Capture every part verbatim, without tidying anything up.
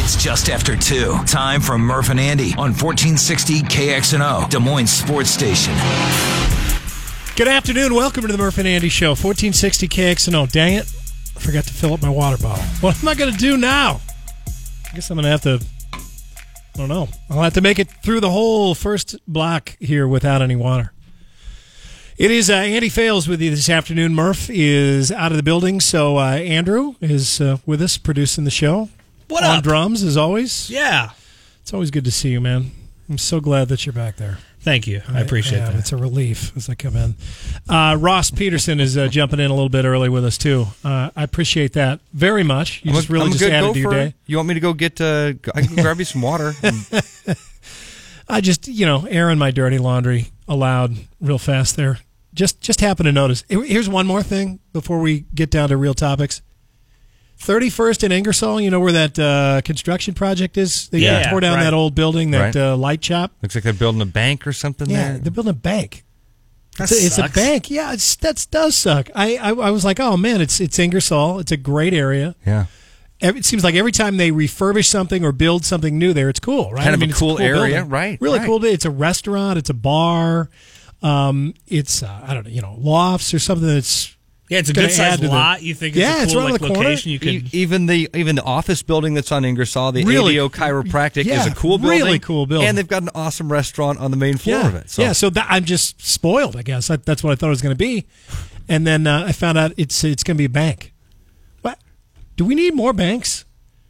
It's just after two. Time for Murph and Andy on fourteen sixty K X N O, Des Moines Sports Station. Good afternoon. Welcome to the Murph and Andy Show, fourteen sixty K X N O. Dang it. I forgot to fill up my water bottle. What am I going to do now? I guess I'm going to have to, I don't know. I'll have to make it through the whole first block here without any water. It is uh, Andy Fales with you this afternoon. Murph is out of the building, so uh, Andrew is uh, with us producing the show. What On up? drums, as always. Yeah. It's always good to see you, man. I'm so glad that you're back there. Thank you. I appreciate yeah, that. It's a relief as I come in. Uh, Ross Peterson is uh, jumping in a little bit early with us, too. Uh, I appreciate that very much. You I'm just a, really I'm just good added to your gopher. day. You want me to go get, uh, I can grab you some water. I just, you know, airing my dirty laundry aloud real fast there. Just just happened to notice. Here's one more thing before we get down to real topics. thirty-first and Ingersoll, you know where that uh, construction project is? They Yeah, tore down right. that old building, that Right. uh, light shop. Looks like they're building a bank or something Yeah, there. they're building a bank. That It's a, it's a sucks. bank. Yeah, it's, that does suck. I, I I was like, oh, man, it's it's Ingersoll. It's a great area. Yeah. Every, it seems like every time they refurbish something or build something new there, it's cool, right? Kind of I mean, a it's cool area, building. right, Really right. cool. It's a restaurant. It's a bar. Um, it's uh, I don't know, you know, lofts or something that's Yeah, it's a gonna good add sized to the- lot. You think it's Yeah, a it's cool right like, on the corner. location? You E- could. even the even the office building that's on Ingersoll, the Really- A D O Chiropractic, yeah, is a cool building. really cool building. And they've got an awesome restaurant on the main floor yeah, of it. So. yeah. So that, I'm just spoiled, I guess. I, that's what I thought it was going to be, and then uh, I found out it's it's going to be a bank. What? Do we need more banks?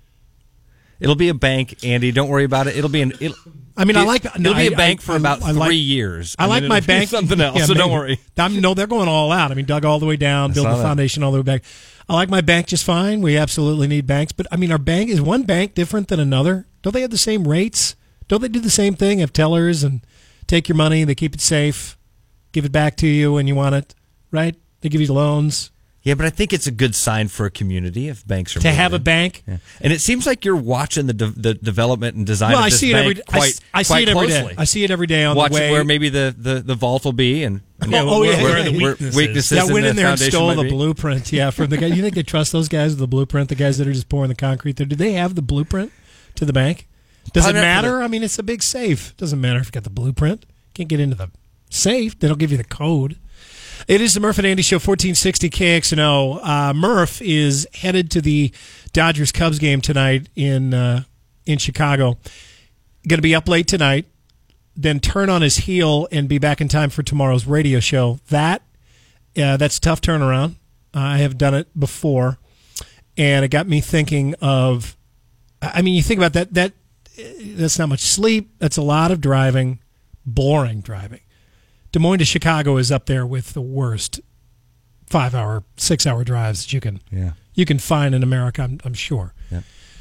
It'll be a bank, Andy. Don't worry about it. It'll be an. It'll, I mean, I it- like. It'll no, be a I- bank I- for I- about I three like- years. I and like then my it'll be bank. something else. Yeah, so don't maybe. worry. I'm, no, they're going all out. I mean, dug all the way down, I built saw the that. foundation all the way back. I like my bank just fine. We absolutely need banks, but I mean, our bank is one bank different than another? Don't they have the same rates? Don't they do the same thing? Have tellers and take your money, they keep it safe, give it back to you when you want it, right? They give you loans. Yeah, but I think it's a good sign for a community if banks are To have a moving. bank. Yeah. And it seems like you're watching the de- the development and design Well, of I this see it bank every. I, quite, s- I see quite it every day. closely. I see it every day on Watching the way. where maybe the, the, the vault will be and Yeah, oh, where, yeah. where the Where weakness weaknesses is. Yeah, I went the in there and foundation stole might the be. blueprint. Yeah, from the guy. You think they trust those guys with the blueprint? The guys that are just pouring the concrete there. Do they have the blueprint to the bank? Does Probably it not for matter? I mean, it's a big safe. Doesn't matter if you got the blueprint. Can't get into the safe. They don't give you the code. It is the Murph and Andy Show, fourteen sixty K X N O. Uh, Murph is headed to the Dodgers Cubs game tonight in uh, in Chicago. Going to be up late tonight. Then turn on his heel and be back in time for tomorrow's radio show. That uh, that's a tough turnaround. Uh, I have done it before, and it got me thinking of. I mean, you think about that. That that's not much sleep. That's a lot of driving, boring driving. Des Moines to Chicago is up there with the worst five-hour, six-hour drives that you can Yeah. you can find in America. I'm, I'm sure. Yeah.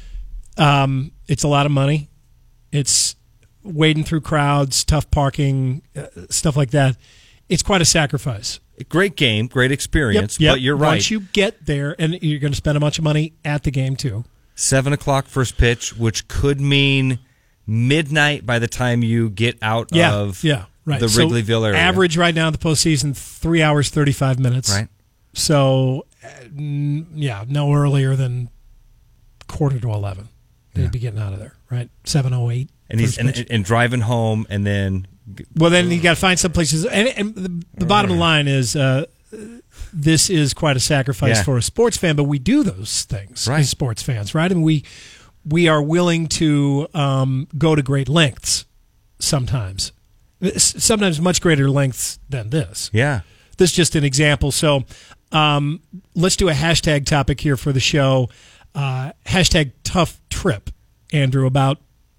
Um, it's a lot of money. It's wading through crowds, tough parking, uh, stuff like that. It's quite a sacrifice. Great game, great experience, Yep. but you're right. Once you get there, and you're going to spend a bunch of money at the game too. Seven o'clock first pitch, which could mean midnight by the time you get out Yeah, of yeah, right. the So Wrigleyville area. Average right now in the postseason, three hours thirty-five minutes. Right. So, uh, n- yeah, no earlier than quarter to eleven. They'd Yeah. be getting out of there, right? Seven oh eight. and he's and, and driving home, and then Well, then you got to find some places. And, and the, the bottom line is, uh, this is quite a sacrifice Yeah. for a sports fan, but we do those things Right. as sports fans, right? And we we are willing to um, go to great lengths sometimes. S- Sometimes much greater lengths than this. yeah, This is just an example. So um, let's do a hashtag topic here for the show. Uh, hashtag tough trip, Andrew, about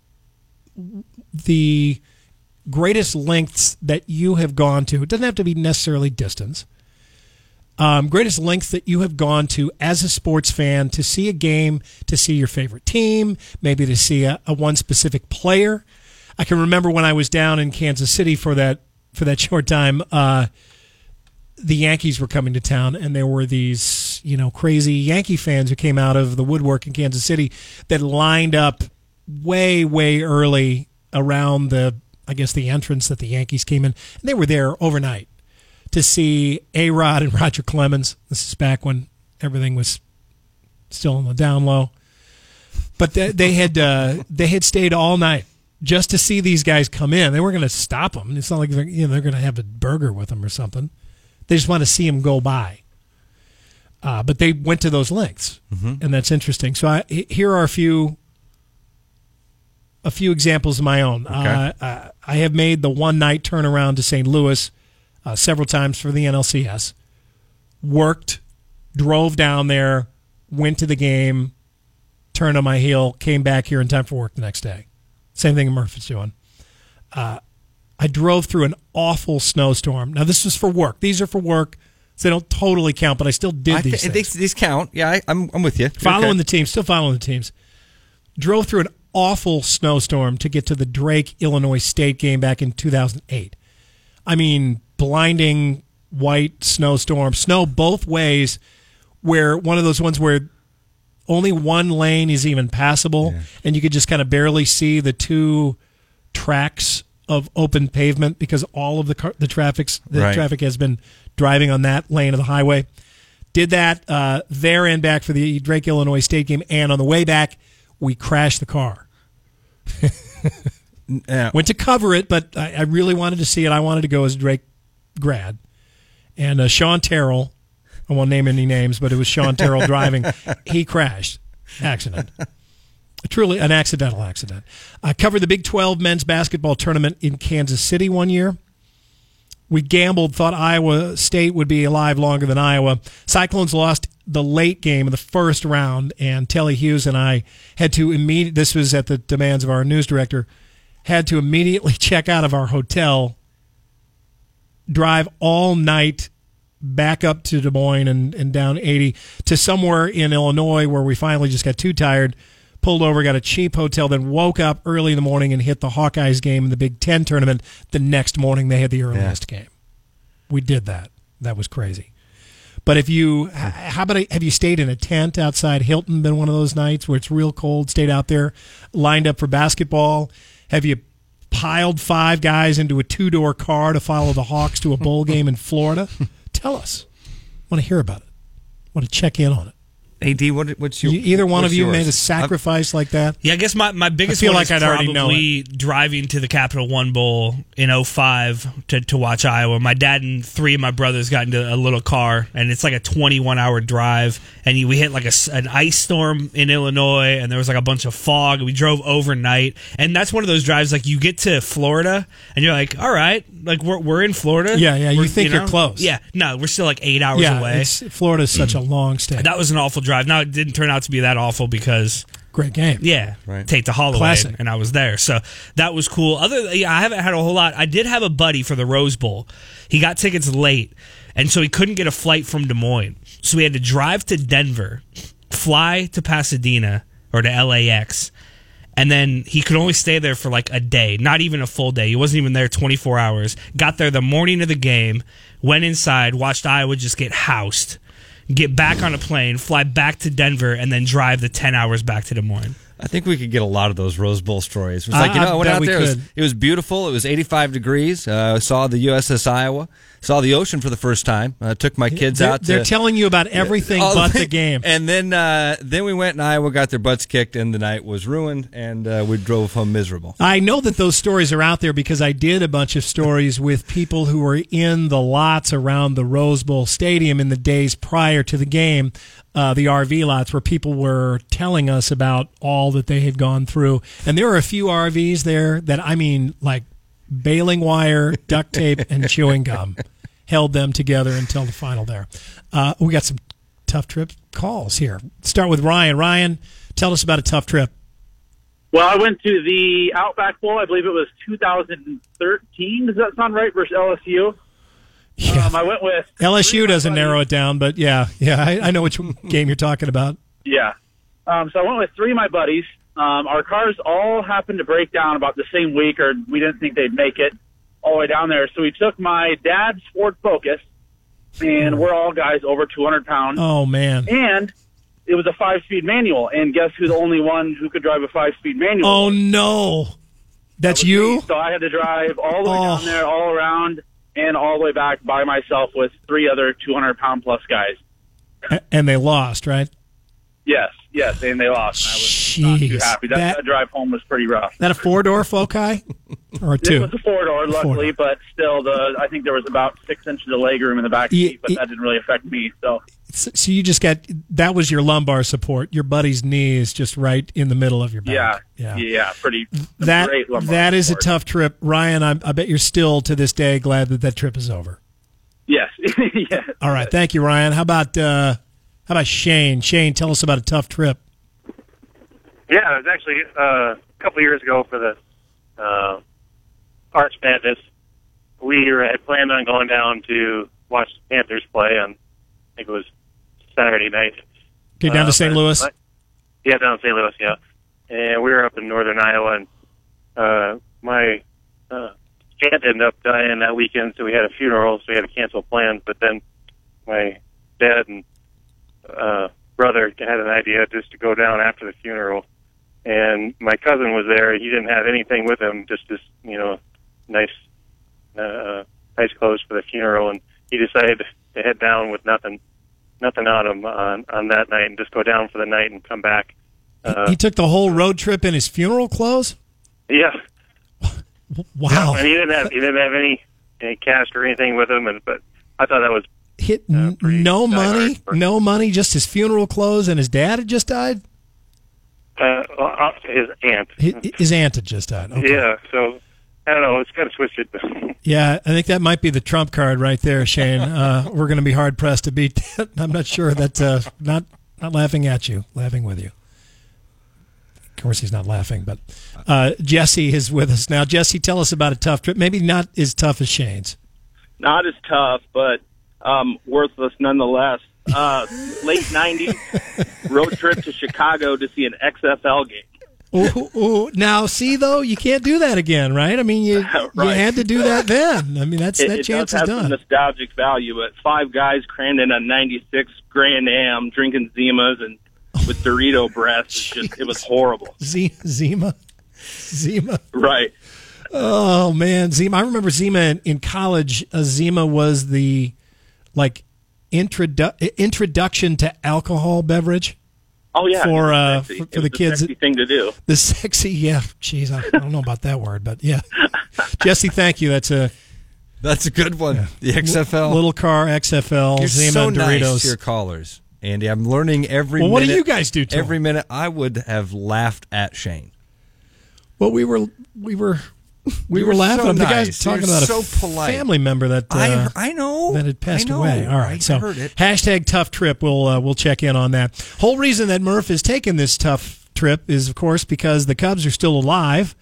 the greatest lengths that you have gone to. It doesn't have to be necessarily distance. Um, greatest lengths that you have gone to as a sports fan to see a game, to see your favorite team, maybe to see a, a one specific player. I can remember when I was down in Kansas City for that for that short time. Uh, the Yankees were coming to town, and there were these, you know, crazy Yankee fans who came out of the woodwork in Kansas City that lined up way, way early around the, I guess, the entrance that the Yankees came in. And they were there overnight to see A-Rod and Roger Clemens. This is back when everything was still on the down low. But they, they had uh, they had stayed all night just to see these guys come in. They weren't going to stop them. It's not like they're, you know, they're going to have a burger with them or something. They just want to see them go by. Uh, but they went to those lengths, mm-hmm. and that's interesting. So I, here are a few a few examples of my own. Okay. Uh, uh, I have made the one-night turnaround to Saint Louis uh, several times for the N L C S. Worked, drove down there, went to the game, turned on my heel, came back here in time for work the next day. Same thing Murphy's doing. Uh, I drove through an awful snowstorm. Now, this is for work. These are for work. So they don't totally count, but I still did I these th- things. These, these count. Yeah, I, I'm I'm with you. Following okay. the team, still following the teams. Drove through an awful snowstorm to get to the Drake, Illinois State game back in two thousand eight. I mean, blinding white snowstorm, snow both ways, where one of those ones where only one lane is even passable, yeah. and you could just kind of barely see the two tracks of open pavement because all of the car, the traffic's the right. traffic has been driving on that lane of the highway. Did that uh, there and back for the Drake Illinois State game, and on the way back, we crashed the car. yeah. Went to cover it, but I, I really wanted to see it. I wanted to go as a Drake grad. And uh, Sean Terrell, I won't name any names, but it was Sean Terrell driving. He crashed. Accident. Truly an accidental accident. I covered the Big twelve men's basketball tournament in Kansas City one year. We gambled, thought Iowa State would be alive longer than Iowa. Cyclones lost the late game of the first round, and Telly Hughes and I had to immediately, this was at the demands of our news director, had to immediately check out of our hotel, drive all night back up to Des Moines and, and down eighty to somewhere in Illinois where we finally just got too tired, pulled over, got a cheap hotel, then woke up early in the morning and hit the Hawkeyes game in the Big Ten tournament. The next morning they had the earliest yeah. game. We did that. That was crazy. But if you, how about, a, have you stayed in a tent outside Hilton, been one of those nights where it's real cold, stayed out there, lined up for basketball? Have you piled five guys into a two-door car to follow the Hawks to a bowl game in Florida? Tell us. I want to hear about it. I want to check in on it. A D, what, what's your? You, either one of you yours? made a sacrifice I've, like that? Yeah, I guess my, my biggest I feel one like is I'd already know probably driving to the Capital One Bowl in oh five to, to watch Iowa. My dad and three of my brothers got into a little car, and it's like a twenty-one hour drive, and we hit like a, an ice storm in Illinois, and there was like a bunch of fog. We drove overnight, and that's one of those drives, like you get to Florida, and you're like, all right, like we're, we're in Florida. Yeah, yeah, you we're, think you know? you're close. Yeah, no, we're still like eight hours yeah, away. It's, Florida's such a long stay. That was an awful drive. Now, it didn't turn out to be that awful because great game. Yeah, right. Tate to Holloway, Classic. and I was there, so that was cool. Other, yeah, I haven't had a whole lot. I did have a buddy for the Rose Bowl. He got tickets late, and so he couldn't get a flight from Des Moines. So we had to drive to Denver, fly to Pasadena or to L A X, and then he could only stay there for like a day, not even a full day. He wasn't even there twenty-four hours. Got there the morning of the game, went inside, watched Iowa just get housed. Get back on a plane, fly back to Denver, and then drive the ten hours back to Des Moines. I think we could get a lot of those Rose Bowl stories. It was I- like, you know, I I went bet out we there. It was, could. it was beautiful. It was eighty-five degrees. Uh, saw the U S S Iowa. Saw the ocean for the first time. Uh, took my kids They're, out. To, they're telling you about everything all but the- the game. And then uh, then we went and Iowa got their butts kicked, and the night was ruined, and uh, we drove home miserable. I know that those stories are out there because I did a bunch of stories with people who were in the lots around the Rose Bowl Stadium in the days prior to the game, uh, the R V lots where people were telling us about all that they had gone through. And there were a few R Vs there that, I mean, like baling wire, duct tape, and chewing gum held them together until the final there. Uh, we got some tough trip calls here. Start with Ryan. Ryan, tell us about a tough trip. Well, I went to the Outback Bowl. I believe it was two thousand thirteen. Does that sound right? Versus L S U. Yeah. Um, I went with L S U doesn't buddies. narrow it down, but yeah, yeah, I, I know which game you're talking about. Yeah. Um, so I went with three of my buddies. Um, our cars all happened to break down about the same week, or we didn't think they'd make it all the way down there. So we took my dad's Ford Focus, and we're all guys over two hundred pounds. Oh, man. And it was a five-speed manual. And guess who's the only one who could drive a five-speed manual? Oh, no. That's That was you? me. So I had to drive all the way Oh. down there, all around, and all the way back by myself with three other two hundred pound plus guys. A- And they lost, right? Yes, yes, and they lost. I was not too Jeez. happy. That, That- that drive home was pretty rough. That a four-door Foci? Or a It two? was a four door, luckily, Four-door. but still, the I think there was about six inches of leg room in the back Yeah, seat, but yeah. that didn't really affect me. So So so you just got, that was your lumbar support. Your buddy's knee is just right in the middle of your yeah, back. yeah, yeah, pretty That, great lumbar that is a support. tough trip. Ryan, I, I bet you're still, to this day, glad that that trip is over. Yes, yes. All right. Thank you, Ryan. How about, uh, how about Shane? Shane, tell us about a tough trip. Yeah, it was actually uh, a couple of years ago for the uh, Arch Madness. We were, had planned on going down to watch the Panthers play on, I think it was Saturday night. Okay, down Uh, to Saint but- Louis. but- Yeah, down in Saint Louis, yeah. And we were up in northern Iowa, and uh, my uh, aunt ended up dying that weekend, so we had a funeral, so we had to cancel plans. But then my dad and uh, brother had an idea just to go down after the funeral. And my cousin was there. He didn't have anything with him, just this, you know, nice, uh, nice clothes for the funeral. And he decided to head down with nothing, nothing on him on on that night, and just go down for the night and come back. Uh, He took the whole road trip in his funeral clothes? yeah, Wow. and he didn't have he didn't have any any cash or anything with him. And but I thought that was Hit uh, n- pretty no diehard money, for- no money, just his funeral clothes, and his dad had just died? uh, uh, his aunt. His, his aunt had just died. Okay. Yeah, so I don't know. It's kind of twisted. Yeah, I think that might be the trump card right there, Shane. Uh, we're going to be hard pressed to beat that. I'm not sure that. Uh, not not laughing at you, laughing with you. Of course, he's not laughing, but uh, Jesse is with us now. Jesse, tell us about a tough trip. Maybe not as tough as Shane's. Not as tough, but um, worthless nonetheless. Uh, late nineties, road trip to Chicago to see an X F L game. Ooh, ooh. Now, see though, you can't do that again, right? I mean, you you Right. had to do that then. I mean, that's It, that it chance does is have some done. nostalgic value, but five guys crammed in a ninety-six Grand Am, drinking Zimas and with Dorito breasts. It's just, it was horrible. Z- Zima, Zima. Right. Oh man, Zima. I remember Zima in, in college. Uh, Zima was the like introdu- introduction to alcohol beverage. Oh yeah. For, it was uh, sexy. for- It for was the a kids sexy that- thing to do. The sexy, yeah. Jeez, I, I don't know about that word, but yeah. Jesse, thank you. That's a That's a good one. The X F L. little car X F L You're Zima so and nice Doritos. to your callers, Andy. I'm learning every Well, what do minute. you guys do to Every him? minute I would have laughed at Shane. Well, we were we were we You were were laughing. so the guy's nice. talking You're about so a polite. family member that uh, I I know that had passed I know. away. All right, I so heard it. hashtag tough trip. We'll uh, we'll check in on that. Whole reason that Murph is taking this tough trip is, of course, because the Cubs are still alive.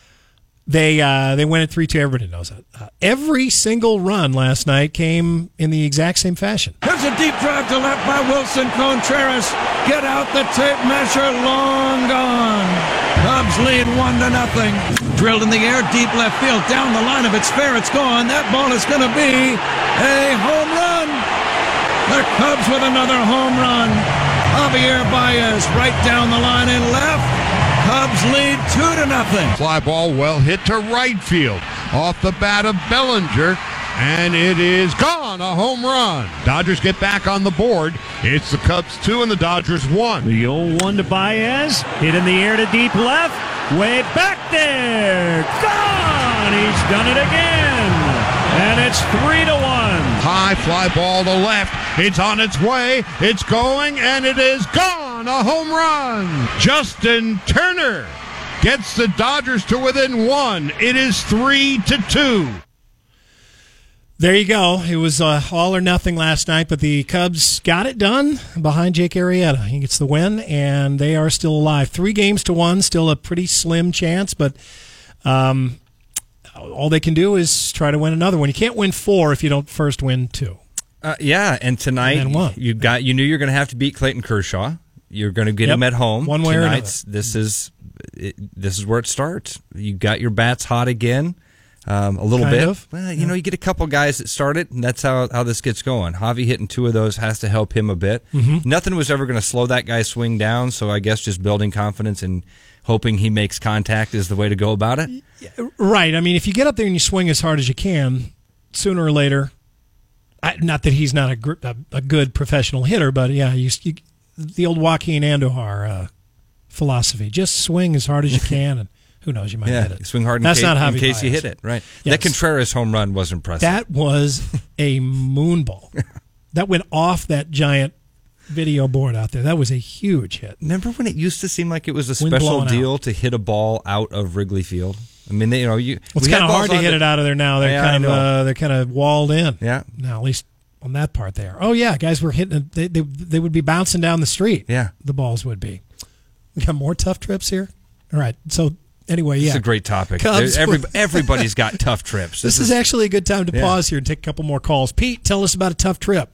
They uh, they went at three two. Everybody knows that. Uh, every single run last night came in the exact same fashion. There's a deep drive to left by Wilson Contreras. Get out the tape measure, long gone. Cubs lead one to nothing. Drilled in the air, deep left field, down the line. If it's fair, it's gone. That ball is going to be a home run. The Cubs with another home run. Javier Baez right down the line and left. Cubs lead two to nothing. Fly ball well hit to right field off the bat of Bellinger, and it is gone, a home run. Dodgers get back on the board. It's the Cubs two and the Dodgers one. The oh one to Baez, hit in the air to deep left, way back there, gone! He's done it again, and it's three to one. High fly ball to left. It's on its way. It's going, and it is gone. A home run. Justin Turner gets the Dodgers to within one. It is three to two. There you go. It was uh, all or nothing last night, but the Cubs got it done behind Jake Arrieta. He gets the win, and they are still alive. Three games to one, still a pretty slim chance, but um, all they can do is try to win another one. You can't win four if you don't first win two. Uh, yeah, and tonight And then what? you got you knew you were going to have to beat Clayton Kershaw. You're going to get Yep. him at home. One way or Tonight's, This is it, this is where it starts. You got your bats hot again, um, a little Kind bit. of. Well, you know, you get a couple guys that start it, and that's how how this gets going. Javi hitting two of those has to help him a bit. Mm-hmm. Nothing was ever going to slow that guy's swing down. So I guess just building confidence and hoping he makes contact is the way to go about it. Right. I mean, if you get up there and you swing as hard as you can, sooner or later, I, not that he's not a, gr- a, a good professional hitter, but yeah, you, you the old Joaquin Andujar uh, philosophy. Just swing as hard as you can, and who knows, you might Yeah, hit it. swing hard in That's case, not Javi in case you Baez. hit it. Right. Yes. That Contreras home run was impressive. That was a moon ball. That went off that giant video board out there. That was a huge hit. Remember when it used to seem like it was a Wind special blowing deal out. to hit a ball out of Wrigley Field? I mean, they, you know, you. Well, it's we had kind of balls hard to on hit the- it out of there now. They're Yeah, I kind of know. uh, they're kind of walled in. Yeah. Now, at least on that part there. Oh yeah, guys were hitting. it. They they, they would be bouncing down the street. Yeah. The balls would be. We got more tough trips here. All right. So anyway, It's yeah, a great topic. Cubs There- every, were- everybody's got tough trips. This is actually a good time to Yeah. pause here and take a couple more calls. Pete, tell us about a tough trip.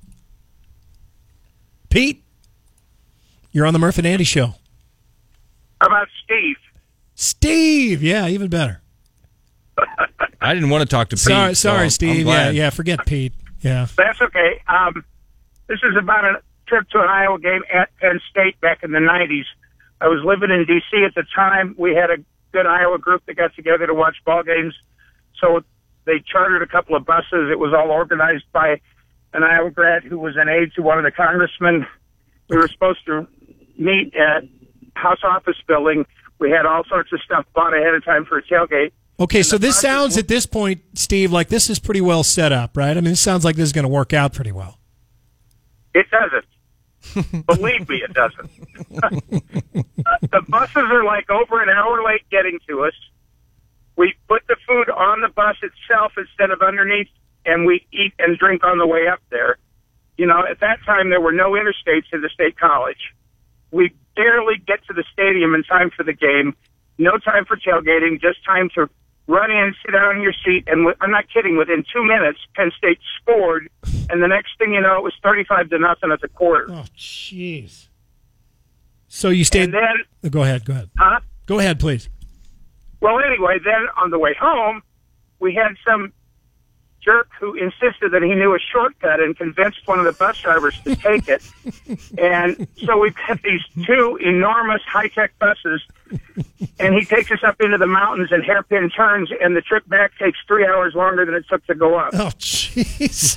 Pete, you're on the Murph and Andy show. How about Steve? Steve, yeah, even better. I didn't want to talk to Pete. Sorry, so sorry, I'm Steve. Yeah, glad. yeah, forget Pete. Yeah. That's okay. Um, this is about a trip to an Iowa game at Penn State back in the nineties. I was living in D C at the time. We had a good Iowa group that got together to watch ball games. So they chartered a couple of buses. It was all organized by an Iowa grad who was an aide to one of the congressmen. We were supposed to meet at House Office Building. We had all sorts of stuff bought ahead of time for a tailgate. Okay, so this sounds at this point, Steve, like this is pretty well set up, right? I mean, it sounds like this is going to work out pretty well. It doesn't. Believe me, it doesn't. The buses are like over an hour late getting to us. We put the food on the bus itself instead of underneath, and we eat and drink on the way up there. You know, at that time, there were no interstates in the state college. We barely get to the stadium in time for the game. No time for tailgating, just time to run in, sit down in your seat, and w- I'm not kidding, within two minutes, Penn State scored, and the next thing you know, it was thirty-five to nothing at the quarter. Oh, jeez. So you stayed. And then, go ahead, go ahead. huh? Go ahead, please. Well, anyway, then on the way home, we had some jerk who insisted that he knew a shortcut and convinced one of the bus drivers to take it. And so we've got these two enormous high-tech buses, and he takes us up into the mountains and hairpin turns, and the trip back takes three hours longer than it took to go up. Oh, jeez.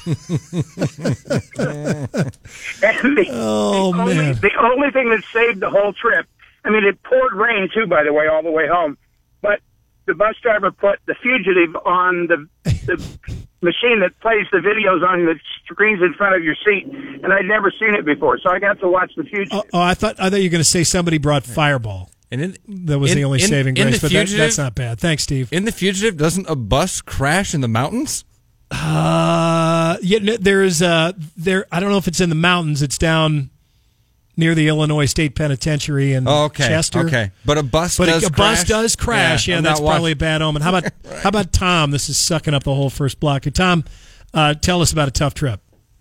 And the, Oh, the only, man. the only thing that saved the whole trip, I mean, it poured rain too, by the way, all the way home. But the bus driver put The Fugitive on the, the machine that plays the videos on the screens in front of your seat, and I'd never seen it before, so I got to watch The Fugitive. Oh, oh, I thought I thought you were going to say somebody brought Fireball. And in, That was in- the only in- saving in grace, The but that, Fugitive- that's not bad. Thanks, Steve. In The Fugitive, doesn't a bus crash in the mountains? Uh, yeah, no, there's uh, there. I don't know if it's in the mountains. It's down near the Illinois State Penitentiary in Oh, okay. Chester. Okay. But a bus But does a, a crash? bus does crash. Yeah, I'm that's not watch- probably a bad omen. How about how about Tom? This is sucking up the whole first block. Hey, Tom, uh, tell us about a tough trip.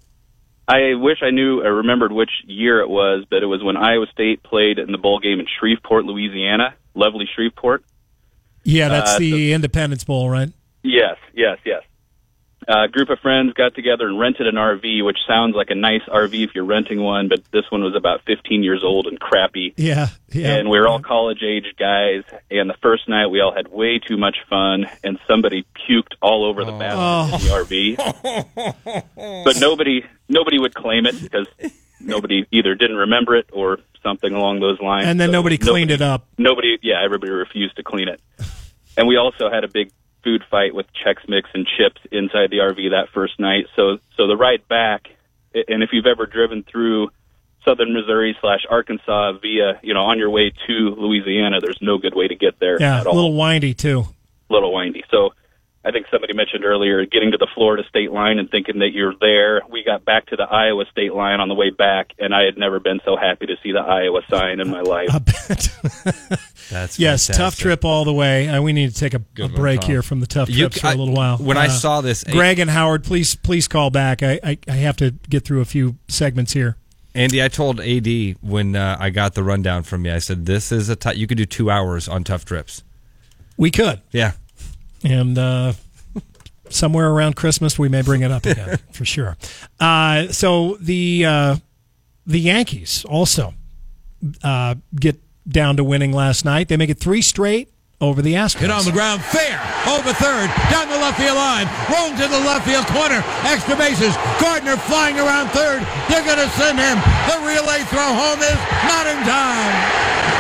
I wish I knew or remembered which year it was, but it was when Iowa State played in the bowl game in Shreveport, Louisiana. Lovely Shreveport. Yeah, that's Uh, the Independence Bowl, right? Yes, yes, yes. A group of friends got together and rented an R V, which sounds like a nice R V if you're renting one, but this one was about fifteen years old and crappy. Yeah, yeah. And we were all college-age guys, and the first night we all had way too much fun, and somebody puked all over the bathroom in the R V. But nobody nobody would claim it because nobody either didn't remember it or something along those lines. And then So nobody cleaned it up. Nobody, yeah, everybody refused to clean it. And we also had a big food fight with Chex Mix and chips inside the R V that first night. So, so the ride back, and if you've ever driven through southern Missouri slash Arkansas via, you know, on your way to Louisiana, there's no good way to get there Yeah, at a all. little windy too. Little windy. So I think somebody mentioned earlier getting to the Florida state line and thinking that you're there. We got back to the Iowa state line on the way back, and I had never been so happy to see the Iowa sign in my life. I bet. That's yes, fantastic. tough trip all the way. Uh, we need to take a, a Good one, break Tom. here from the tough You- trips for I- a little while. when I saw this- Greg and Howard, please please call back. I, I, I have to get through a few segments here. Andy, I told A D when uh, I got the rundown from you, I said, this is a t- you could do two hours on tough trips. We could. Yeah. And uh, somewhere around Christmas, we may bring it up again, for sure. Uh, so the uh, the Yankees also uh, get down to winning last night. They make it three straight over the Astros. Hit on the ground, fair, over third, down the left field line, rolling to the left field corner, extra bases, Gardner flying around third, they're going to send him, the relay throw home is not in time.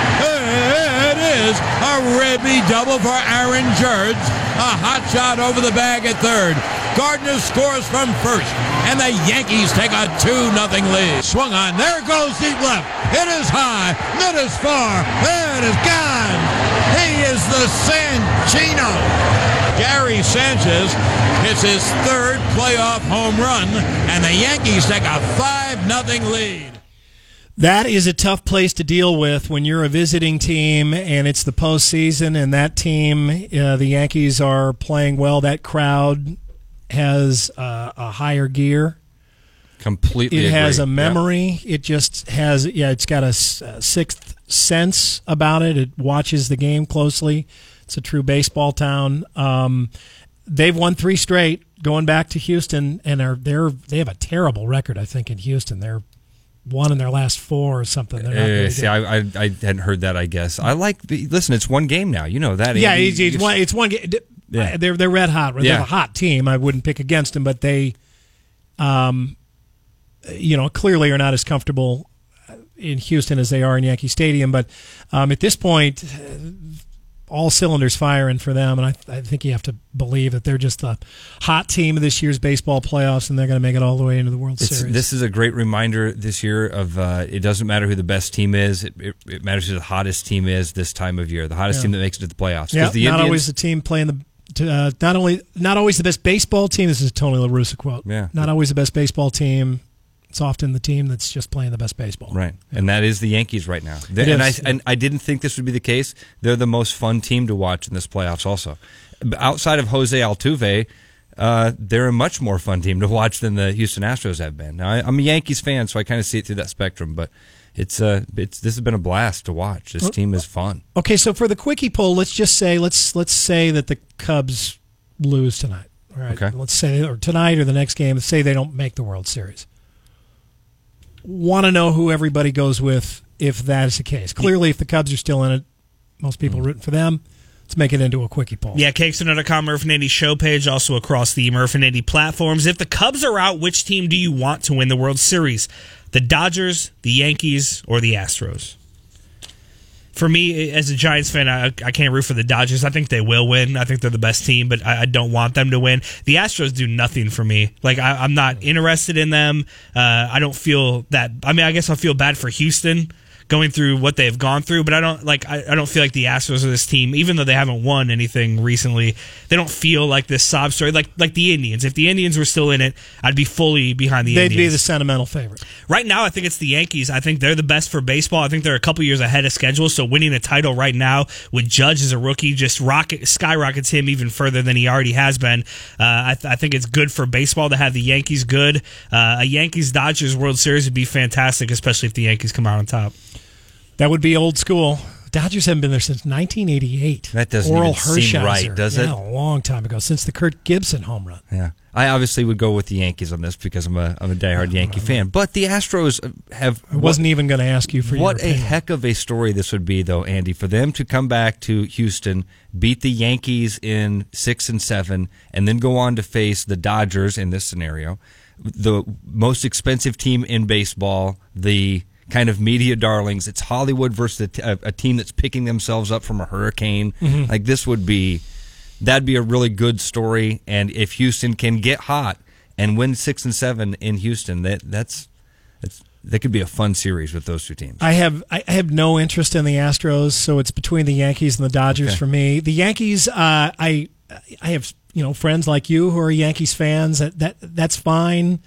It is a ribby double for Aaron Judge, a hot shot over the bag at third. Gardner scores from first, and the Yankees take a two nothing lead. Swung on, there goes deep left, it is high, it is far, it is gone. He is the Sanchino. Gary Sanchez hits his third playoff home run, and the Yankees take a five nothing lead. That is a tough place to deal with when you're a visiting team and it's the postseason, and that team, uh, the Yankees, are playing well. That crowd has uh, a higher gear. Completely It agree. has a memory. Yep. It just has, yeah, it's got a, a sixth sense about it. It watches the game closely. It's a true baseball town. Um, they've won three straight going back to Houston, and are they're they have a terrible record, I think, in Houston. They're one in their last four or something. They're not Uh, really see, good. I, I I hadn't heard that. I guess I like. Listen, it's one game now. You know that. Yeah, Andy. it's, it's one. It's one. ga- Yeah. They're they're red hot. They're Yeah. a hot team. I wouldn't pick against them, but they, um, you know, clearly are not as comfortable in Houston as they are in Yankee Stadium. But um, at this point, all cylinders firing for them, and I, I think you have to believe that they're just the hot team of this year's baseball playoffs, and they're going to make it all the way into the World It's, Series. this is a great reminder this year of uh, it doesn't matter who the best team is. It, it, it matters who the hottest team is this time of year. The hottest Yeah. team that makes it to the playoffs. 'Cause Yeah, the not Indians, always the team playing the. Uh, not only not always the best baseball team. This is a Tony La Russa quote. Yeah. Not always the best baseball team. It's often the team that's just playing the best baseball. Right, and that is the Yankees right now. They- It and is. I and I didn't think this would be the case. They're the most fun team to watch in this playoffs. Also, outside of Jose Altuve, uh, they're a much more fun team to watch than the Houston Astros have been. Now, I, I'm a Yankees fan, so I kind of see it through that spectrum. But it's uh, it's this has been a blast to watch. This team is fun. Okay, so for the quickie poll, let's just say let's let's say that the Cubs lose tonight. All right. Okay. Let's say or tonight or the next game. Let's say they don't make the World Series. Want to know who everybody goes with if that is the case. Clearly, if the Cubs are still in it, most people rooting for them. Let's make it into a quickie poll. Yeah, K X N O dot com Murph and Andy show page, also across the Murph and Andy platforms. If the Cubs are out, which team do you want to win the World Series? The Dodgers, the Yankees, or the Astros? For me, as a Giants fan, I, I can't root for the Dodgers. I think they will win. I think they're the best team, but I, I don't want them to win. The Astros do nothing for me. Like, I, I'm not interested in them. Uh, I don't feel that. I mean, I guess I feel bad for Houston going through what they've gone through, but I don't like. I, I don't feel like the Astros are this team, even though they haven't won anything recently. They don't feel like this sob story, like like the Indians. If the Indians were still in it, I'd be fully behind the They'd Indians. be the sentimental favorite. Right now, I think it's the Yankees. I think they're the best for baseball. I think they're a couple years ahead of schedule. So winning a title right now with Judge as a rookie just rocket skyrockets him even further than he already has been. Uh, I, th- I think it's good for baseball to have the Yankees good. Uh, a Yankees Dodgers World Series would be fantastic, especially if the Yankees come out on top. That would be old school. Dodgers haven't been there since nineteen eighty-eight. That doesn't Oral even seem Hershiser. right, does yeah, it? A long time ago, since the Kurt Gibson home run. Yeah, I obviously would go with the Yankees on this because I'm a I'm a diehard Yankee fan. But the Astros have. I wasn't even going to ask you for What your a opinion. heck of a story this would be, though, Andy, for them to come back to Houston, beat the Yankees in six and seven, and then go on to face the Dodgers in this scenario, the most expensive team in baseball, the kind of media darlings. It's Hollywood versus a, t- a, a team that's picking themselves up from a hurricane. Mhm. Like, this would be, that'd be a really good story. And if Houston can get hot and win six and seven in Houston, that that's, that's that could be a fun series with those two teams. I have I have no interest in the Astros, so it's between the Yankees and the Dodgers Okay. for me. The Yankees, uh, I I have you know friends like you who are Yankees fans. That that that's fine.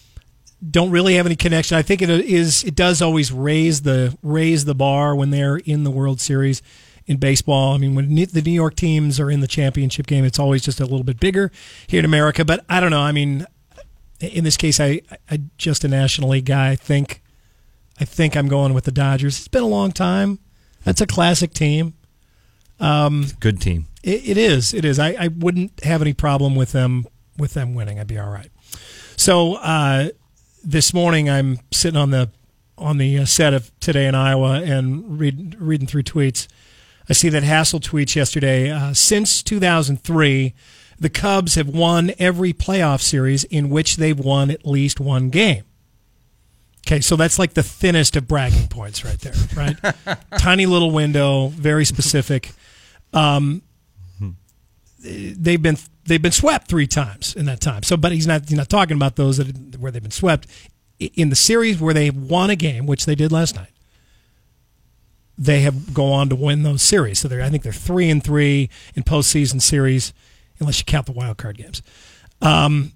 Don't really have any connection. I think it is. It does always raise the raise the bar when they're in the World Series in baseball. I mean, when the New York teams are in the championship game, it's always just a little bit bigger here in America. But I don't know. I mean, in this case, I I just a National League guy. I think I think I'm going with the Dodgers. It's been a long time. That's a classic team. Um, Good team. It, it is. It is. I, I wouldn't have any problem with them with them winning. I'd be all right. So uh, this morning, I'm sitting on the on the set of Today in Iowa and read, reading through tweets. I see that Hassel tweets yesterday, uh, since two thousand three, the Cubs have won every playoff series in which they've won at least one game. Okay, so that's like the thinnest of bragging points right there, right? Tiny little window, very specific. Um, they've been they've been swept three times in that time. So, but he's not he's not talking about those that where they've been swept. In the series where they won a game, which they did last night, they have go on to win those series. So they're I think they're three and three in postseason series, unless you count the wild card games. Um,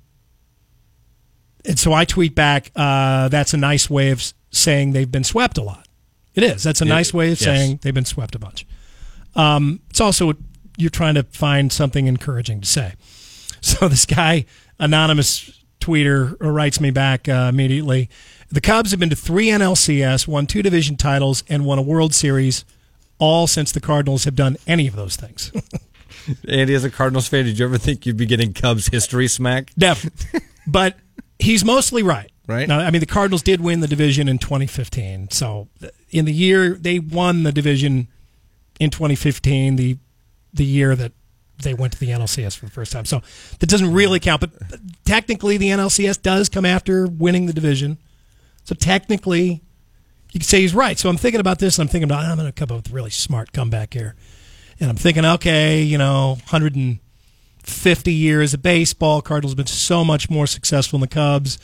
and so I tweet back, uh, that's a nice way of saying they've been swept a lot. It is. That's a nice way of yes. saying they've been swept a bunch. Um, it's also, you're trying to find something encouraging to say. So this guy, anonymous tweeter, writes me back uh, immediately. The Cubs have been to three N L C S, won two division titles, and won a World Series, all since the Cardinals have done any of those things. Andy, as a Cardinals fan, did you ever think you'd be getting Cubs history smack? Definitely. But he's mostly right. Right. Now, I mean, the Cardinals did win the division in twenty fifteen. So in the year they won the division in twenty fifteen, the the year that they went to the N L C S for the first time. So that doesn't really count. But technically, the N L C S does come after winning the division. So technically, you could say he's right. So I'm thinking about this, and I'm thinking about, I'm going to come up with a really smart comeback here. And I'm thinking, okay, you know, one hundred fifty years of baseball. Cardinals have been so much more successful than the Cubs.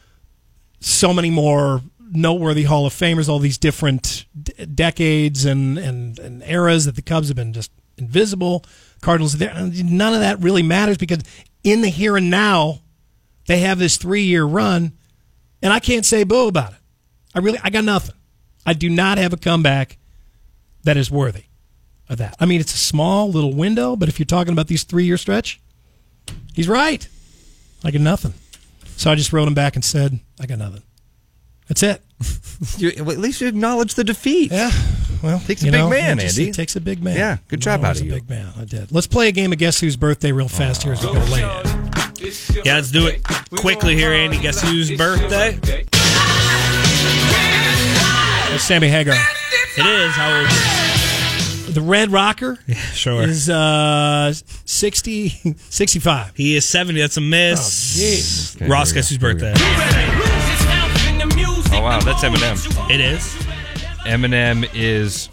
So many more noteworthy Hall of Famers, all these different d- decades and, and, and eras that the Cubs have been just invisible. Cardinals, none of that really matters because in the here and now, they have this three-year run, and I can't say boo about it. I really, I got nothing. I do not have a comeback that is worthy of that. I mean, it's a small little window, but if you're talking about these three-year stretch, he's right. I got nothing. So I just wrote him back and said, I got nothing. That's it. You, well, at least you acknowledge the defeat. Yeah. Well, it takes a you big know, man, it just, Andy. It takes a big man. Yeah, good job I out was of a you. big man. I did. Let's play a game of Guess Whose Birthday real fast here as we go late. Yeah, let's do it quickly here, Andy. Guess whose birthday? It's Sammy Hagar. It is. How old? The Red Rocker Yeah, sure. is uh, sixty, sixty-five. He is seventy. That's a miss. Oh, jeez. Okay, Ross, here we guess whose go. Here we birthday? Oh, wow, that's Eminem. It is. Eminem is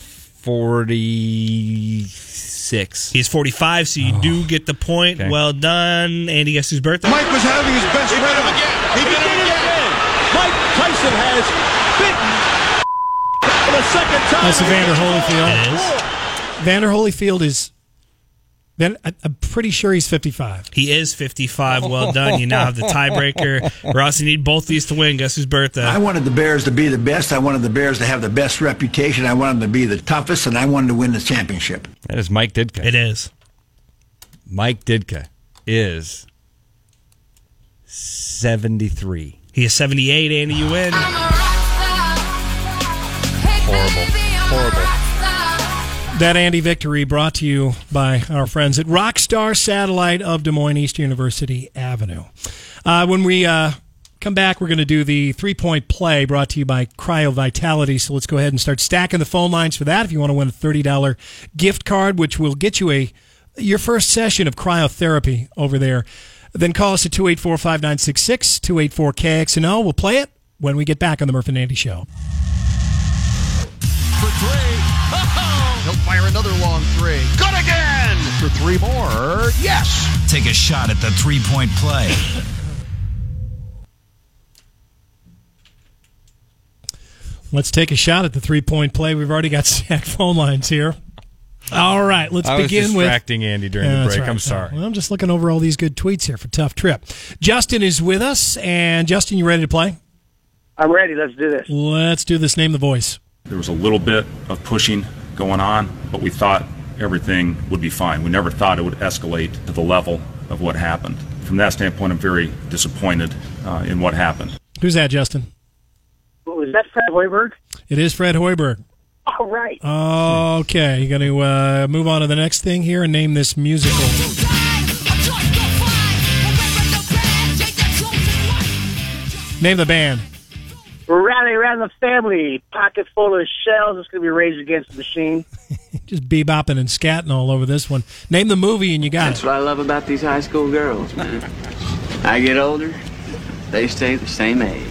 forty-six. He's forty-five, so you Oh. do get the point. Okay. Well done. Andy, guess whose birthday? Mike was having his best He did round. him again. He did him again. Mike Tyson has bitten for the second time. That's Evander Holyfield. It is. Vander Holyfield is. Then I- I'm pretty sure he's fifty-five. He is fifty-five. Well done. You now have the tiebreaker. Ross, you need both these to win. Guess whose birthday? I wanted the Bears to be the best. I wanted the Bears to have the best reputation. I wanted them to be the toughest, and I wanted to win the championship. That is Mike Ditka. It is. Mike Ditka is seventy-three. He is seventy-eight. Andy, you win. Horrible. Horrible. That Andy victory brought to you by our friends at Rockstar Satellite of Des Moines East University Avenue. Uh, when we uh, come back, we're going to do the three-point play brought to you by Cryo Vitality. So let's go ahead and start stacking the phone lines for that if you want to win a thirty dollars gift card, which will get you a your first session of cryotherapy over there. Then call us at two eight four, five nine six six, two eight four K X N O. We'll play it when we get back on the Murph and Andy Show. For three. He'll fire another long three. Good again. For three more. Yes. Take a shot at the three-point play. Let's take a shot at the three-point play. We've already got stacked phone lines here. All right, let's I was begin with... distracting Andy during Yeah, the that's break. right. I'm sorry. Well, I'm just looking over all these good tweets here for Tough Trip. Justin is with us, and Justin, you ready to play? I'm ready. Let's do this. Let's do this. Name the voice. There was a little bit of pushing going on, but we thought everything would be fine. We never thought it would escalate to the level of what happened. From that standpoint, I'm very disappointed uh, in what happened. Who's that, Justin? Was that Fred Hoiberg? It is Fred Hoiberg. All right. Okay, you got to uh, move on to the next thing here and name this musical. Name the band. We're rallying around the family, pocket full of shells. It's going to be Rage Against the Machine. Just bebopping and scatting all over this one. Name the movie and you got That's it. what I love about these high school girls, man. I get older, they stay the same age.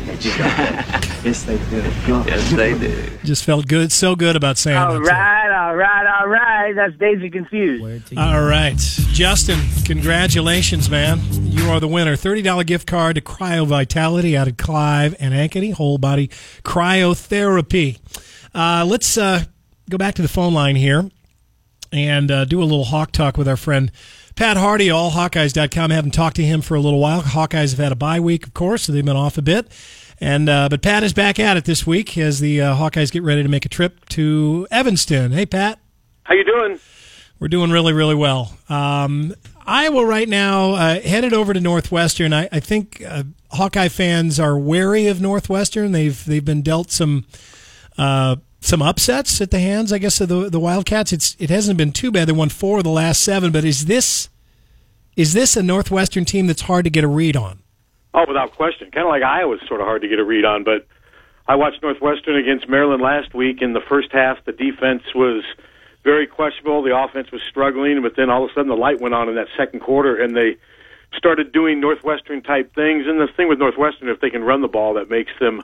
Yes, they do. Yes, they do. Just felt good, so good about saying All that. right, all right, all right. That's Daisy Confused. All right. Justin, congratulations, man. You are the winner. thirty dollars gift card to Cryo Vitality out of Clive and Ankeny, whole body cryotherapy. Uh, let's uh, go back to the phone line here and uh, do a little Hawk Talk with our friend Pat Hardy, all hawkeyes dot com. I haven't talked to him for a little while. Hawkeyes have had a bye week, of course, so they've been off a bit. And uh, but Pat is back at it this week as the uh, Hawkeyes get ready to make a trip to Evanston. Hey, Pat. How you doing? We're doing really, really well. Um, Iowa right now uh, headed over to Northwestern. I, I think uh, Hawkeye fans are wary of Northwestern. They've they've been dealt some uh, some upsets at the hands, I guess, of the the Wildcats. It's it hasn't been too bad. They won four of the last seven. But is this is this a Northwestern team that's hard to get a read on? Oh, without question. Kind of like Iowa's sort of hard to get a read on, but I watched Northwestern against Maryland last week. In the first half, the defense was very questionable. The offense was struggling, but then all of a sudden the light went on in that second quarter, and they started doing Northwestern-type things. And the thing with Northwestern, if they can run the ball, that makes them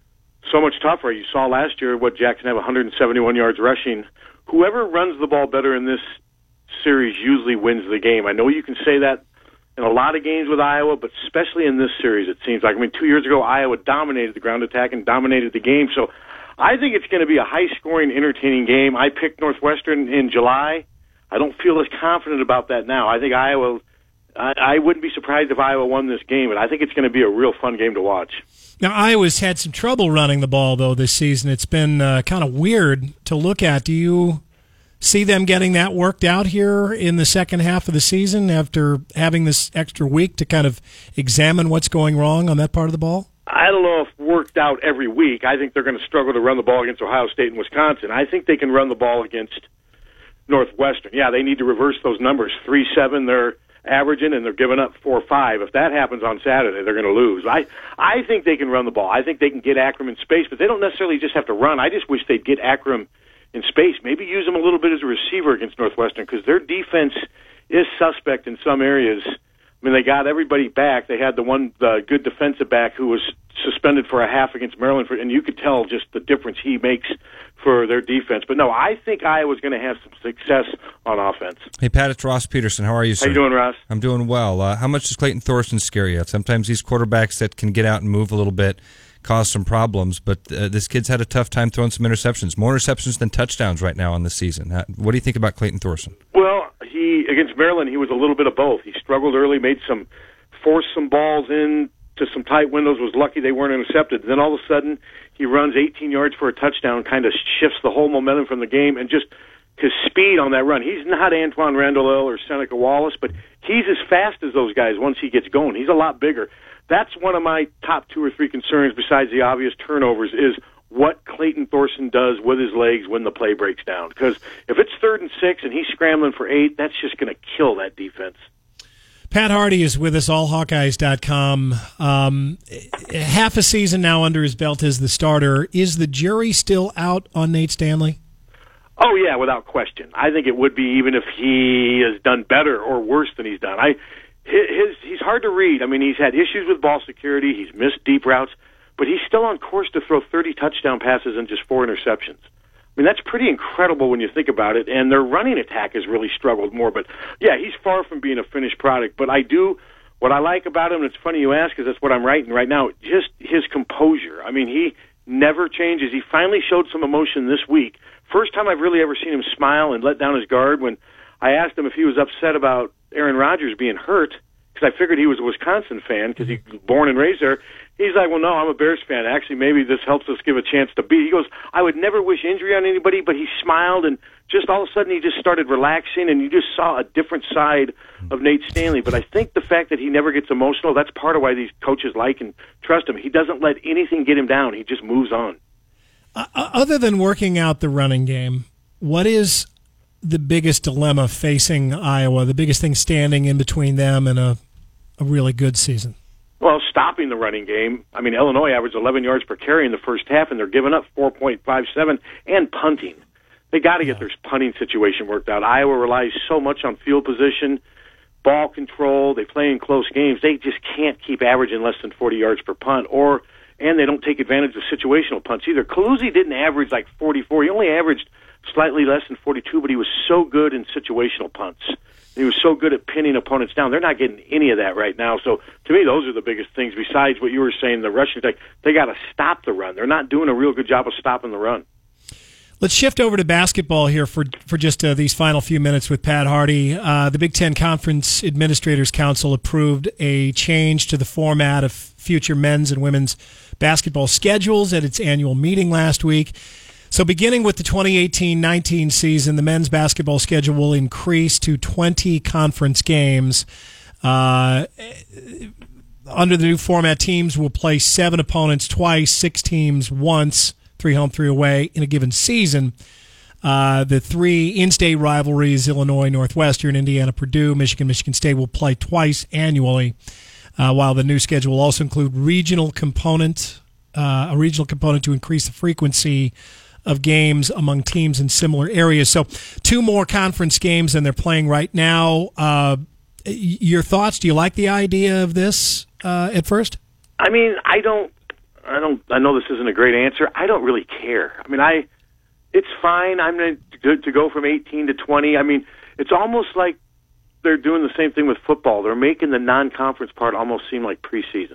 so much tougher. You saw last year what Jackson had one hundred seventy-one yards rushing. Whoever runs the ball better in this series usually wins the game. I know you can say that in a lot of games with Iowa, but especially in this series, it seems like. I mean, two years ago, Iowa dominated the ground attack and dominated the game. So I think it's going to be a high-scoring, entertaining game. I picked Northwestern in July. I don't feel as confident about that now. I think Iowa, I, I wouldn't be surprised if Iowa won this game, but I think it's going to be a real fun game to watch. Now, Iowa's had some trouble running the ball, though, this season. It's been uh, kind of weird to look at. Do you see them getting that worked out here in the second half of the season after having this extra week to kind of examine what's going wrong on that part of the ball? I don't know if worked out every week. I think they're going to struggle to run the ball against Ohio State and Wisconsin. I think they can run the ball against Northwestern. Yeah, they need to reverse those numbers. three seven they're averaging, and they're giving up four five. If that happens on Saturday, they're going to lose. I, I think they can run the ball. I think they can get Akram in space, but they don't necessarily just have to run. I just wish they'd get Akram in space. Maybe use him a little bit as a receiver against Northwestern, because their defense is suspect in some areas. I mean, they got everybody back. They had the one the good defensive back who was suspended for a half against Maryland, for, and you could tell just the difference he makes for their defense. But no, I think Iowa's going to have some success on offense. Hey, Pat, it's Ross Peterson. How are you, sir? How you doing, Ross? I'm doing well. Uh, how much does Clayton Thorson scare you? Sometimes these quarterbacks that can get out and move a little bit cause some problems, but uh, this kid's had a tough time throwing some interceptions. More interceptions than touchdowns right now on the season. Uh, what do you think about Clayton Thorson? Well, he against Maryland, he was a little bit of both. He struggled early, made some, forced some balls in to some tight windows, was lucky they weren't intercepted. Then all of a sudden, he runs eighteen yards for a touchdown, kind of shifts the whole momentum from the game, and just his speed on that run. He's not Antoine Randall or Seneca Wallace, but he's as fast as those guys once he gets going. He's a lot bigger. That's one of my top two or three concerns, besides the obvious turnovers, is what Clayton Thorson does with his legs when the play breaks down. Because if it's third and six and he's scrambling for eight, that's just going to kill that defense. Pat Hardy is with us, all hawkeyes dot com. Um, half a season now under his belt as the starter. Is the jury still out on Nate Stanley? Oh, yeah, without question. I think it would be, even if he has done better or worse than he's done. I his He's hard to read. I mean, he's had issues with ball security. He's missed deep routes. But he's still on course to throw thirty touchdown passes and just four interceptions. I mean, that's pretty incredible when you think about it. And their running attack has really struggled more. But, yeah, he's far from being a finished product. But I do, what I like about him, and it's funny you ask, because that's what I'm writing right now, just his composure. I mean, he never changes. He finally showed some emotion this week. First time I've really ever seen him smile and let down his guard when I asked him if he was upset about Aaron Rodgers being hurt, because I figured he was a Wisconsin fan because he was born and raised there. He's like, well, no, I'm a Bears fan. Actually, maybe this helps us give a chance to beat. He goes, I would never wish injury on anybody, but he smiled, and just all of a sudden he just started relaxing, and you just saw a different side of Nate Stanley. But I think the fact that he never gets emotional, that's part of why these coaches like and trust him. He doesn't let anything get him down. He just moves on. Uh, other than working out the running game, what is the biggest dilemma facing Iowa, the biggest thing standing in between them and a, a really good season? Well, stopping the running game. I mean, Illinois averaged eleven yards per carry in the first half, and they're giving up four point five seven, and punting. They got to get their punting situation worked out. Iowa relies so much on field position, ball control. They play in close games. They just can't keep averaging less than forty yards per punt, or and they don't take advantage of situational punts either. Calusi didn't average like forty-four. He only averaged slightly less than forty-two, but he was so good in situational punts. He was so good at pinning opponents down. They're not getting any of that right now. So, to me, those are the biggest things besides what you were saying, the rushing attack. They got to stop the run. They're not doing a real good job of stopping the run. Let's shift over to basketball here for for just uh, these final few minutes with Pat Harty. Uh, the Big Ten Conference Administrators Council approved a change to the format of future men's and women's basketball schedules at its annual meeting last week. So beginning with the twenty eighteen nineteen season, the men's basketball schedule will increase to twenty conference games. Uh, under the new format, teams will play seven opponents twice, six teams once, three home, three away in a given season. Uh, the three in-state rivalries, Illinois, Northwestern, Indiana, Purdue, Michigan, Michigan State, will play twice annually, uh, while the new schedule will also include regional component, uh, a regional component to increase the frequency of games among teams in similar areas. So two more conference games than they're playing right now. Uh, your thoughts? Do you like the idea of this uh, at first? I mean, I don't, I don't, I know this isn't a great answer. I don't really care. I mean, I, it's fine. I'm going to to go from eighteen to twenty. I mean, it's almost like they're doing the same thing with football. They're making the non-conference part almost seem like preseason.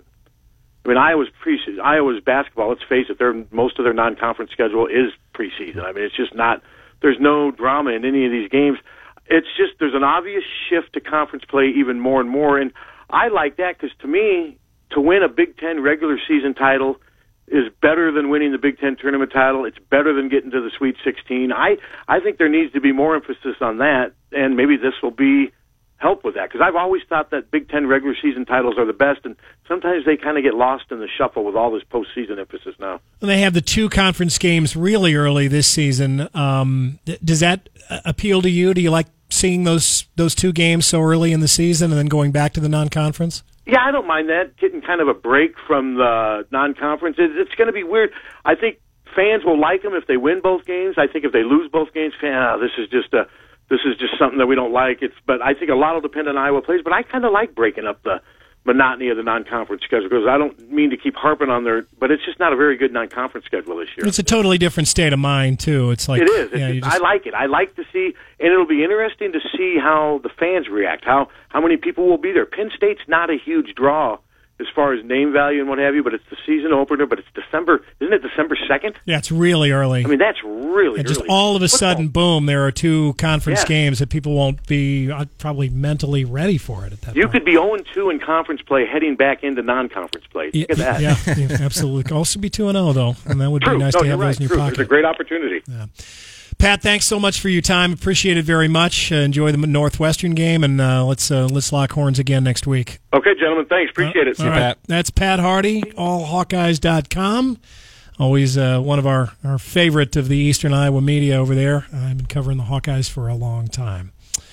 I mean, Iowa's preseason. Iowa's basketball, let's face it, their most of their non-conference schedule is preseason. I mean, it's just not, there's no drama in any of these games. It's just, there's an obvious shift to conference play even more and more, and I like that because to me, to win a Big Ten regular season title is better than winning the Big Ten tournament title. It's better than getting to the Sweet sixteen. I, I think there needs to be more emphasis on that, and maybe this will be help with that, because I've always thought that Big Ten regular season titles are the best, and sometimes they kind of get lost in the shuffle with all this postseason emphasis now. And they have the two conference games really early this season. Um, does that appeal to you? Do you like seeing those those two games so early in the season and then going back to the non-conference? Yeah, I don't mind that, getting kind of a break from the non-conference. It, it's going to be weird. I think fans will like them if they win both games. I think if they lose both games, ah, this is just a This is just something that we don't like. It's, but I think a lot will depend on Iowa plays. But I kind of like breaking up the monotony of the non-conference schedule because I don't mean to keep harping on their, but it's just not a very good non-conference schedule this year. It's a totally different state of mind too. It's like it is. It's yeah, just, just, I like it. I like to see, and it'll be interesting to see how the fans react. How how many people will be there? Penn State's not a huge draw as far as name value and what have you, but it's the season opener. But it's December, isn't it December second? Yeah, it's really early. I mean, that's really and just early. all of a Football. sudden, boom! There are two conference Yeah. games that people won't be uh, probably mentally ready for it at that You point. could be oh and two in conference play heading back into non-conference play. Look at that. Yeah, yeah, absolutely. Could also be two and zero though, and that would True. be nice no, to you're have right. those in your True. pocket. It's a great opportunity. Yeah. Pat, thanks so much for your time. Appreciate it very much. Uh, enjoy the Northwestern game, and uh, let's uh, let's lock horns again next week. Okay, gentlemen. Thanks. Appreciate it. All right. That's Pat Harty, all hawkeyes dot com. Always uh, one of our, our favorite of the Eastern Iowa media over there. I've been covering the Hawkeyes for a long time.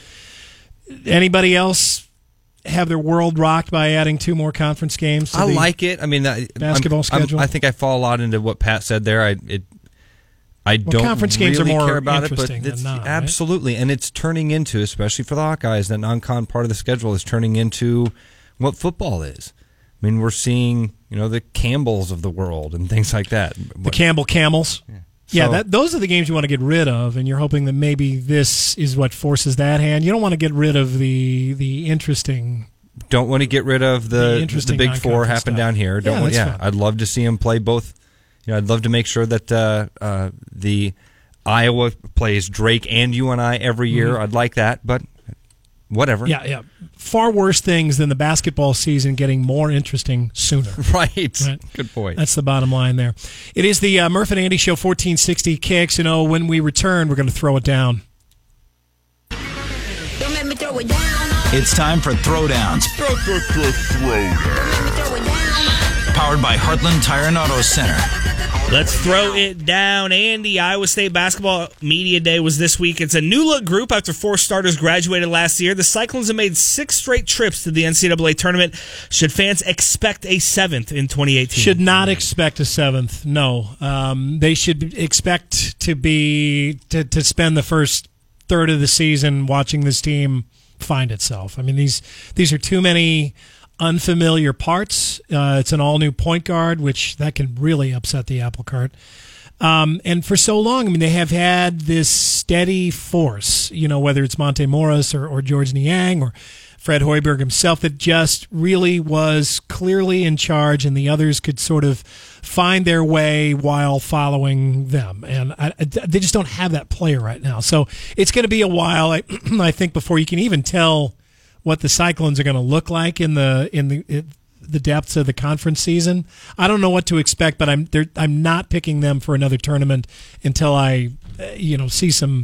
Anybody else have their world rocked by adding two more conference games to I the like it. I mean, I, basketball I'm, schedule? I'm, I think I fall a lot into what Pat said there. I it, I Well, don't conference really games are more care about it, but interesting than it's not, right? absolutely, and it's turning into, especially for the Hawkeyes, that non-con part of the schedule is turning into what football is. I mean, we're seeing, you know, the Campbells of the world and things like that. The Campbell Camels. Yeah, yeah So- that, those are the games you want to get rid of, and you're hoping that maybe this is what forces that hand. You don't want to get rid of the the interesting. Don't want to get rid of The the the, interesting Big Four non-conference happen stuff. down here. Don't Yeah, want, that's yeah. fine. I'd love to see them play both. You know, I'd love to make sure that uh, uh, the Iowa plays Drake and U N I every year. Mhm. I'd like that, but whatever. Yeah, yeah. Far worse things than the basketball season getting more interesting sooner. Right. Good point. That's the bottom line there. It is the uh, Murph and Andy Show, fourteen sixty K X N O. When we return, we're going to throw it down. Don't make me throw it down. It's time for Throwdowns. Throw, throw, throw, throw down. Powered by Heartland Tire and Auto Center. Let's throw it down. Andy, Iowa State Basketball Media Day was this week. It's a new look group after four starters graduated last year. The Cyclones have made six straight trips to the N C double A tournament. Should fans expect a seventh in twenty eighteen? Should not expect a seventh, no. Um, they should expect to be to, to spend the first third of the season watching this team find itself. I mean, these these are too many unfamiliar parts. Uh, it's an all-new point guard, which that can really upset the apple cart. Um, and for so long, I mean, they have had this steady force, you know, whether it's Monte Morris or, or George Niang or Fred Hoiberg himself, that just really was clearly in charge, and the others could sort of find their way while following them. And I, I, they just don't have that player right now. So it's going to be a while, I, I think, before you can even tell what the Cyclones are going to look like in the in the in the depths of the conference season. I don't know what to expect, but I'm I'm not picking them for another tournament until I, uh, you know, see some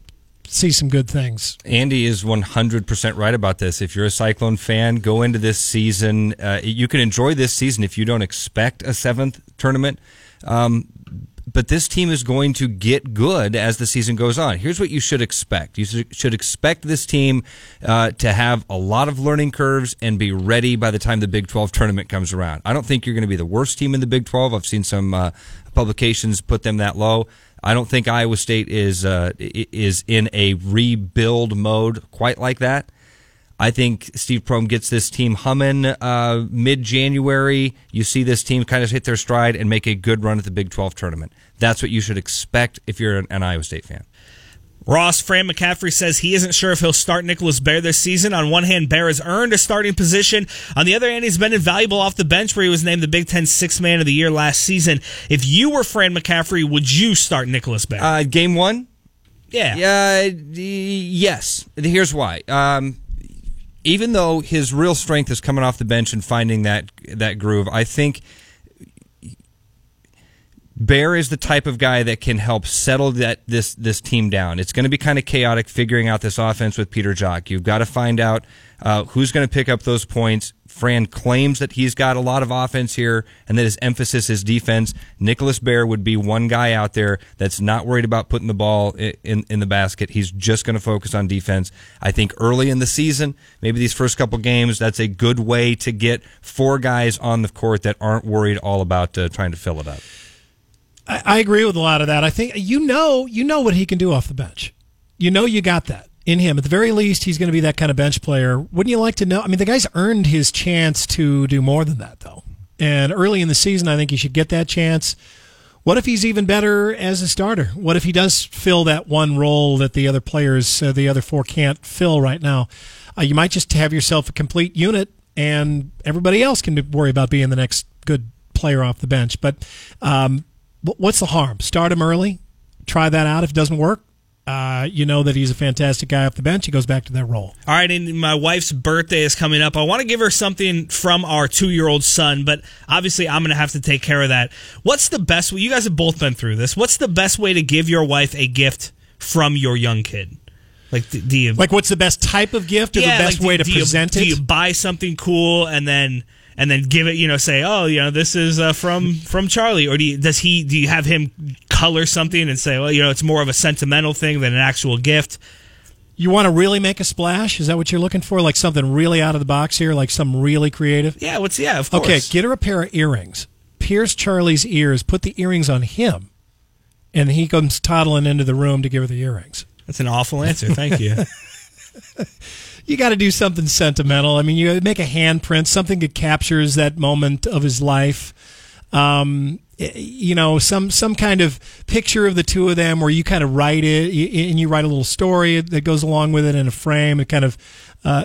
see some good things. Andy is one hundred percent right about this. If you're a Cyclone fan, go into this season. Uh, you can enjoy this season if you don't expect a seventh tournament. Um, But this team is going to get good as the season goes on. Here's what you should expect. You should expect this team uh, to have a lot of learning curves and be ready by the time the Big twelve tournament comes around. I don't think you're going to be the worst team in the Big twelve. I've seen some uh, publications put them that low. I don't think Iowa State is uh, is in a rebuild mode quite like that. I think Steve Prohm gets this team humming uh, mid-January. You see this team kind of hit their stride and make a good run at the Big twelve tournament. That's what you should expect if you're an, an Iowa State fan. Ross, Fran McCaffrey says he isn't sure if he'll start Nicholas Baer this season. On one hand, Baer has earned a starting position. On the other hand, he's been invaluable off the bench, where he was named the Big Ten Sixth Man of the Year last season. If you were Fran McCaffrey, would you start Nicholas Baer? Uh, game one? Yeah. Uh, yes. Here's why. Um, even though his real strength is coming off the bench and finding that that groove, I think Baer is the type of guy that can help settle that this this team down. It's going to be kind of chaotic figuring out this offense with Peter Jok. You've got to find out uh, who's going to pick up those points. Fran claims that he's got a lot of offense here and that his emphasis is defense. Nicholas Baer would be one guy out there that's not worried about putting the ball in, in, in the basket. He's just going to focus on defense. I think early in the season, maybe these first couple games, that's a good way to get four guys on the court that aren't worried all about uh, trying to fill it up. I, I agree with a lot of that. I think you know you know what he can do off the bench. You know you got that in him. At the very least, he's going to be that kind of bench player. Wouldn't you like to know? I mean, the guy's earned his chance to do more than that, though. And early in the season, I think he should get that chance. What if he's even better as a starter? What if he does fill that one role that the other players, uh, the other four, can't fill right now? Uh, you might just have yourself a complete unit, and everybody else can worry about being the next good player off the bench. But um, what's the harm? Start him early. Try that out. If it doesn't work, Uh, you know that he's a fantastic guy off the bench. He goes back to that role. All right, and my wife's birthday is coming up. I want to give her something from our two-year-old son, but obviously I'm going to have to take care of that. What's the best way? You guys have both been through this. What's the best way to give your wife a gift from your young kid? Like, do you like what's the best type of gift or yeah, the best like, way do, to do present you, it? Do you buy something cool and then and then give it? You know, say, oh, you know, this is uh, from from Charlie, or do you, does he? Do you have him color something and say, well, you know, it's more of a sentimental thing than an actual gift? You want to really make a splash? Is that what you're looking for? Like something really out of the box here, like something really creative? Yeah, what's yeah, of course. Okay, get her a pair of earrings. Pierce Charlie's ears. Put the earrings on him, and he comes toddling into the room to give her the earrings. That's an awful answer. Thank you. You got to do something sentimental. I mean, you make a handprint, something that captures that moment of his life. Um, you know, some some kind of picture of the two of them where you kind of write it and you write a little story that goes along with it in a frame. It kind of uh,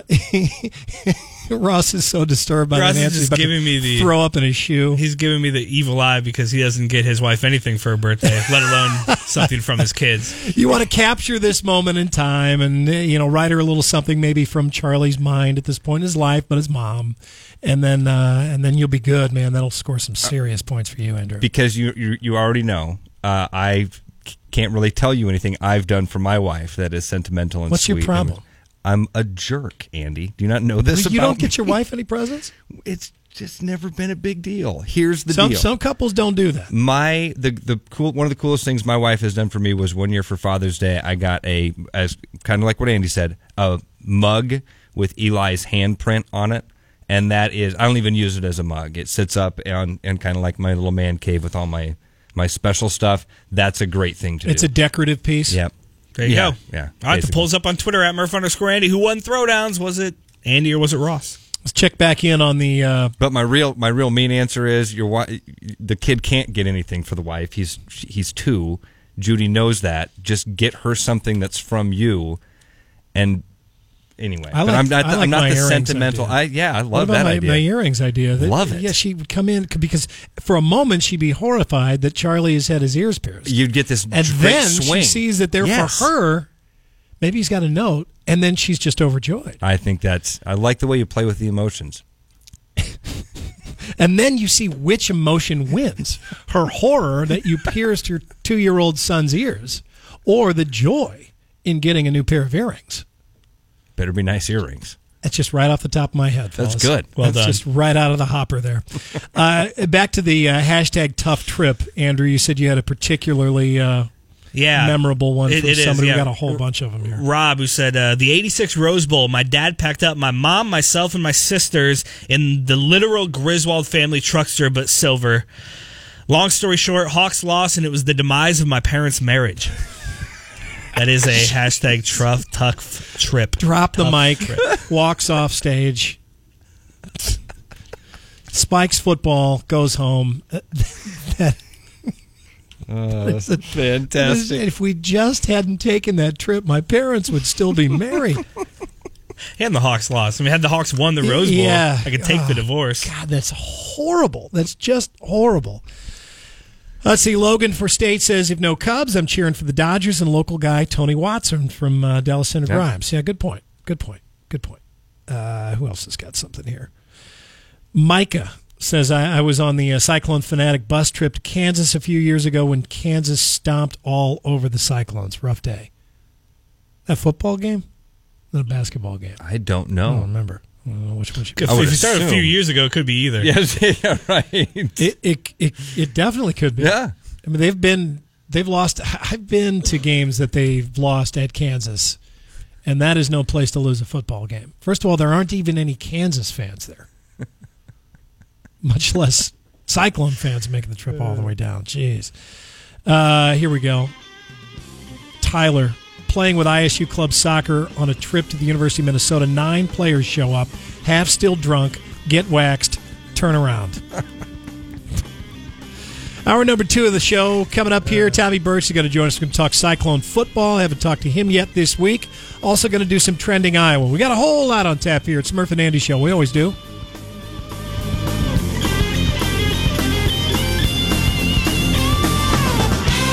Ross is so disturbed by Ross that is answer. just He's giving to me the throw up in his shoe. He's giving me the evil eye because he doesn't get his wife anything for her birthday, let alone something from his kids. You want to capture this moment in time and, you know, write her a little something maybe from Charlie's mind at this point in his life, but his mom. And then uh, and then you'll be good, man. That'll score some serious points for you, Andrew. Because you you, you already know, uh, I can't really tell you anything I've done for my wife that is sentimental and What's sweet. your problem? I'm a jerk, Andy. Do you not know this You about don't get me? your wife any presents? It's just never been a big deal. Here's the some, deal. Some couples don't do that. My the the cool one of the coolest things my wife has done for me was one year for Father's Day. I got a as kind of like what Andy said, a mug with Eli's handprint on it, and that is I don't even use it as a mug. It sits up on and kind of like my little man cave with all my my special stuff. That's a great thing to it's do. It's a decorative piece. Yep. There you yeah, go. Yeah. All right, basically. The poll's up on Twitter at Murph underscore Andy. Who won throwdowns? Was it Andy or was it Ross? Let's check back in on the. Uh, but my real my real mean answer is your wife. The kid can't get anything for the wife. He's he's two. Judy knows that. Just get her something that's from you. And anyway, I like, but I'm not. I like I'm not my the earrings sentimental. idea. I yeah, I love what about that my, idea. My earrings idea. That, love it. Yeah, she would come in because for a moment she'd be horrified that Charlie has had his ears pierced. You'd get this and great then swing. She sees that they're yes. for her. Maybe he's got a note, and then she's just overjoyed. I think that's. I like the way you play with the emotions. And then you see which emotion wins: her horror that you pierced your two-year-old son's ears, or the joy in getting a new pair of earrings. Better be nice earrings. That's just right off the top of my head, fellas. That's good. Well That's done. just right out of the hopper there. uh, back to the uh, hashtag tough trip, Andrew. You said you had a particularly uh, yeah. memorable one it, from it somebody. Is, yeah. We got a whole bunch of them here. Rob, who said, uh, the eighty-six Rose Bowl, my dad packed up my mom, myself, and my sisters in the literal Griswold family truckster, but silver. Long story short, Hawks lost, and it was the demise of my parents' marriage. That is a hashtag truff, tough trip. Drop the Tough mic, trip. walks off stage, spikes football, goes home. that, Oh, that's fantastic. If we just hadn't taken that trip, my parents would still be married. And the Hawks lost. I mean, had the Hawks won the Rose Bowl, yeah. I could take oh, the divorce. God, that's horrible. That's just horrible. Let's see. Logan for State says, if no Cubs, I'm cheering for the Dodgers and local guy Tony Watson from uh, Dallas Center Yeah. Grimes. Yeah, good point. Good point. Good point. Uh, who else has got something here? Micah says, I, I was on the uh, Cyclone Fanatic bus trip to Kansas a few years ago when Kansas stomped all over the Cyclones. Rough day. That football game? Not a basketball game. I don't I know. don't remember. I don't know which one. If, I would if you started a few assume. years ago, it could be either. Yes, yeah, right. It, it it it definitely could be. Yeah. I mean, they've been they've lost. I've been to games that they've lost at Kansas, and that is no place to lose a football game. First of all, there aren't even any Kansas fans there, much less Cyclone fans making the trip all the way down. Jeez. Uh, here we go. Tyler, playing with I S U Club Soccer on a trip to the University of Minnesota. Nine players show up, half still drunk, get waxed, turn around. Hour number two of the show coming up here. Tommy Birch is going to join us. We're going to talk Cyclone football. I haven't talked to him yet this week. Also going to do some trending Iowa. We got a whole lot on tap here. It's Murph and Andy Show. We always do.